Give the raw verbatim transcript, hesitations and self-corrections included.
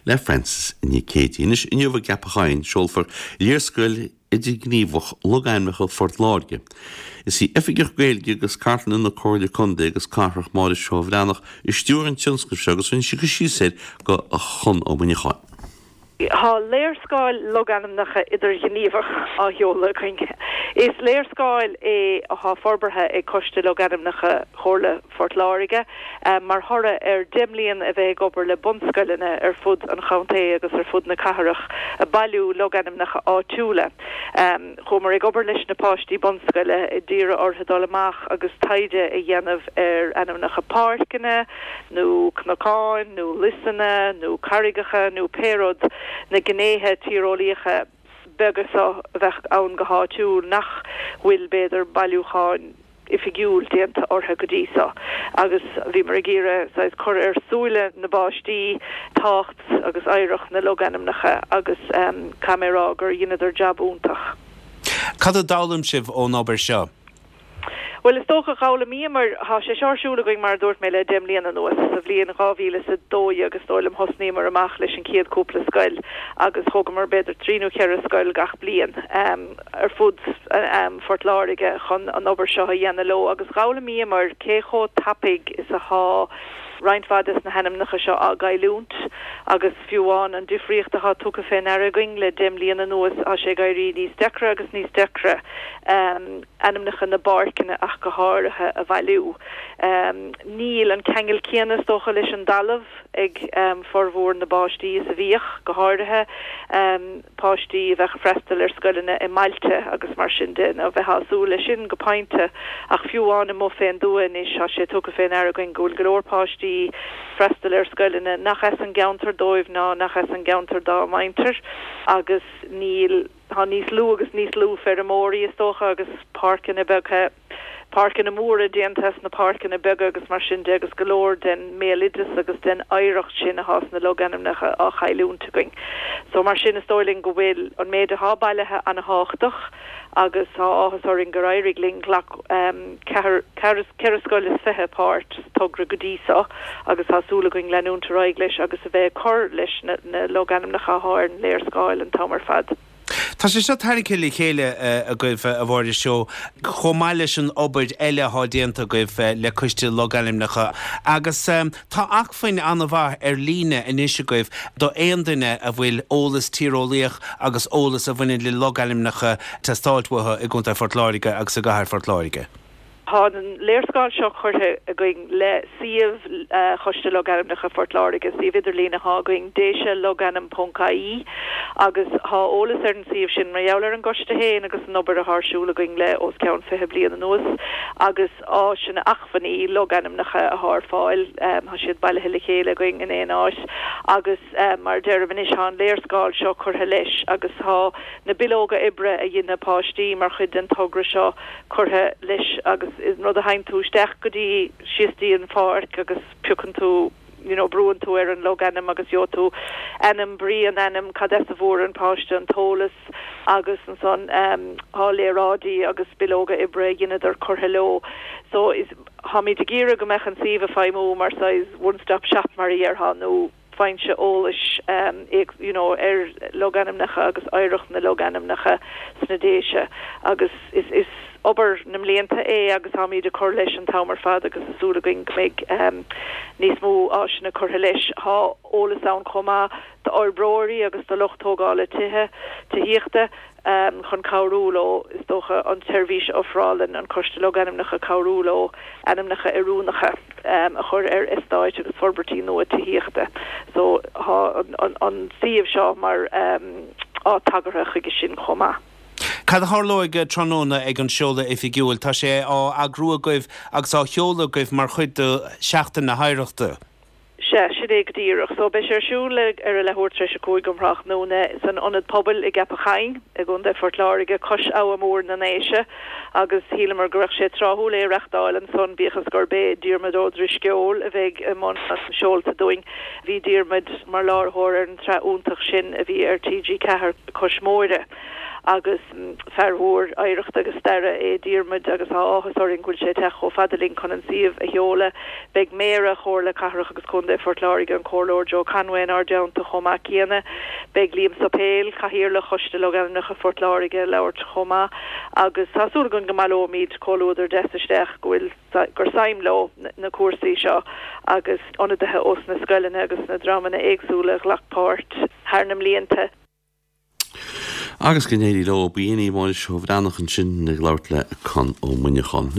le Francis ní Katie. Nis inniuh gapacháin seolfar léirscoil idir gníomhach logaimmecha Fort Láirge. Is í efigir gailge agus cartan na cóirde conde agus carach máir seo bhreanach is stúrin tionscrif agus fin si go sí sé go a chun ó muineáin. Tá léirscáil loganamnacha idir gníomhach á heola chuinge. Is léirscáil é a há forbartha é coiste loganamnacha chóirle Fort Láirge, um, mar thora ar dimlíonn a bheith gobar le bunscoiline ar fud an chaunté agus ar fud na catharach a bailú loganamnacha áitiúla. Um, Chomar ag gobar leis na páistí bunscoile i dtíre ortha amach agus taide i dhéanamh ar anamnacha páircine, nó cnocáin, nó lisanna, nó carigacha, nó péród na gnéthe tírólaíocha begus a bheith ann go háitiúil nach bhfuil beidir bailúcháin i figiúil déanta ortha go dísa. Agus bhí mar gíire sais chur ar súile na báistí tácht agus éireach na loganamnacha agus um, camerá gur dhéanaidir jab úntach. Cad a dálam sibh ón obair seo? Well, is tócha gála mí mar há sé searsúla going mar dúirt mé le déimlíon an nuas sa bhblion gáhíle sa dói agus dóilm hosníí mar amach leis an céad cúpla scoil agus thugam mar beidir tríú cear scoil gach blian um, ar fud um, Fort Láirge chun an obair seo a dhéana lo agus gála mí mar céchó tapig is a há Reinfadas na hanamnacha seo a gailúnt agus fiúháin an difriochtacha tucha féin araing le déimlíon an nuas a sé gairí níos decra agus níos decra um, anamnacha na barcinna ach go háirithe a bhailú. Um, níl an ceangil céanas tócha leis an dalamh ag um, formhór na báistí is a bhíoch go háirithe um, páistí bheith freistal ar scoiline i Mailte agus mar sin den a bheith hasú le sin go painte ach fiúháin i mó féin dúin is a sé tucha féin araing gúil golóir páistí freistal ar scoiline nach as an geantar dóibh ná nach as an geantar dá mainter agus níl ha níos lú agus níos lú fer amóí is tócha agus parkin a beghe parkin a móra déantas na parkin a bega agus mar sin de agus golóir den mélidas agus den éirecht sin a has na loganamnacha a chailúnta going. So mar sin is stoiling go bhfuil an méid a hábailethe an a háchtach agus há áhas orin go éirigling glach um, ceirascoil is fethe páirt tugra go dísa agus hásúla going leúnta raig leis agus a bheith chur leis na, na loganamnacha háin léirscáil an tamar fad. Tá sé seo taricilí chéile a goibh a bhir seo chomáile leis an obair eile hádéanta goibh le coiste loganimnacha agus um, tá achfainn anna bhar ar líne inisise goibh do éon duine a bhfuil ólas tírólaíoch agus ólas a bhaine le loganimnacha tá stáiltmhatha i gúnta Fort Láirge agus a gcathair Fort Láirge. Tá an léirscáil seo chuirthe a going le siomh uh, choiste loganimnacha Fort Láirge siomh idir lína há going déise loganam puncaí agus há ólas ar an siomh sin mar jouler an goiste héin agus an obair a thsúla going le os ceann fithe blian an nuas agus á sinna achfaní loganimnacha a thar fáil um, há siad bailithe le chéile going in éon áis agus um, mar deirm inis há an léirscáil seo chuirthe leis agus há na bilóga ibre a dhéanana páistí mar chud den togra seo chuirthe leis agus is rud a hain tú steach go dtí siostí an fáirc agus pucan tú you know, brúan tú ar an loganam agus jo tú enam brí an enam cadesa bhór an páiste an tólas agus an son um, há lérádaí agus bilóga ibre dhéanaidir curtha ló. So is ha mí de gíra go mechan siomh a feimú mar sais one-stop shop mar dhéartha nó fein se ólis um, you know, ar loganamnacha agus éireach na loganamnacha sna déise agus is is obair na mblianta é agus ha míad a chur leis an tamar fad agus asúla going méid um, níos mó áisina churtha leis há ólas ann chomá de orbróirí agus de lochtógála tithe tííochta um, chun cabhrúló is dócha an servís ofrálin an coiste loganimnacha cabhrúló anamnacha arúnacha um, a chur ar istáid agus forbertí nua tííochta. So há an, an, an siomh seo mar um, á tagartha chuige sin chomá. Cad tharlóig tróna ag an seola i figiúil tá sé á agrú goibh agus á cheola goibh mar chuid seachtain na haireachta. Se si ag díireach, so be sé siúla ar a lethúirtre se cúig gomrach nóna is an onad pobl i gappachain ag gunda Fort Láirge cos á mór na néise agus hílamar goreach sé tráthúla é reachtáil an son bíchas gur bé díormad ódri sceol a bheith am an seolta doing hí díormad mar láthóir an tre úntaach sin a bhí ar T G cethir cos móire. agus ferhór éirecht agus starre é díirmid agus áhasáirn gúil sé te cho fadalín chun an siomh a heola beag méra chóla carach agus chunda Fort Láirge an cólór Jo Canhain ar deanta chomá cíana beag líam sapéil chahirir le choiste le ganach a Fort Láirge leirt chomá agus tasú gon gomalómíd cólúidir deisteach gohfuil gur saimló na cuasaí seo agus ionadaithe os na scoileanna agus na drámanna éagsúla Ghlachport Harnam líonta. Agus gnéirí le bíanaí máil seo bhránach an sin na gláirt le chun ó muinechan.